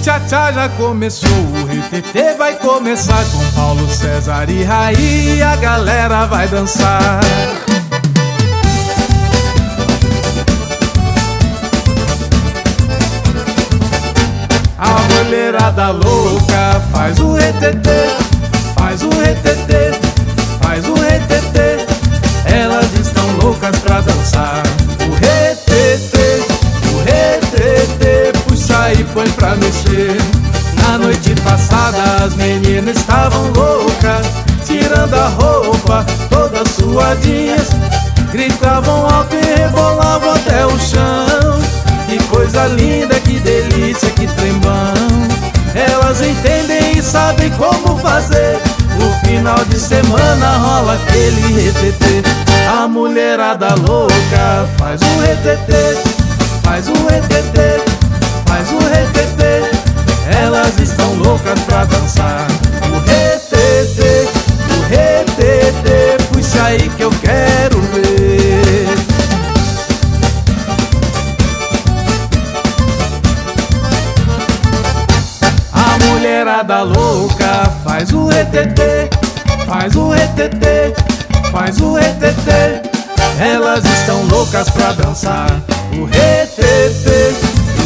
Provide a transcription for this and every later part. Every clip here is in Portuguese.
tchá-tchá já começou, o retetê vai começar com Paulo César e Raí, a galera vai dançar. A mulherada louca faz o retetê, faz o retetê, faz o retetê. Elas estão loucas pra dançar. O retetê, puxa e põe pra mexer. Na noite passada as meninas estavam loucas, tirando a roupa, todas suadinhas. Gritavam alto e rebolavam até o chão. Que coisa linda, que delícia, que trembão. Elas entendem e sabem como fazer. No final de semana rola aquele retetê. A mulherada louca faz um retetê, faz um retetê, faz um retetê. Elas estão loucas pra dançar. O retetê, puxa aí que eu quero ver. A mulherada louca faz o retetê, faz o retetê, faz o retetê. Elas estão loucas pra dançar. O retetê,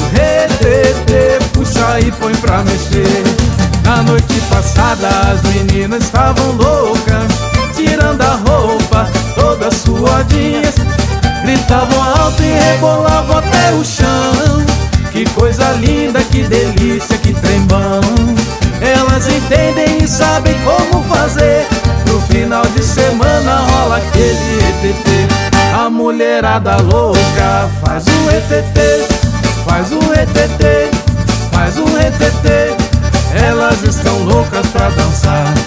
puxa e põe pra mexer. Na noite passada as meninas estavam loucas, tirando a roupa, todas suadinhas. Gritavam alto e rebolavam até o chão. Que coisa linda, que delícia, que trembão. Elas entendem e sabem como fazer. No final de semana rola aquele retetê. A mulherada louca faz o retetê, faz o retetê, faz o retetê. Elas estão loucas pra dançar.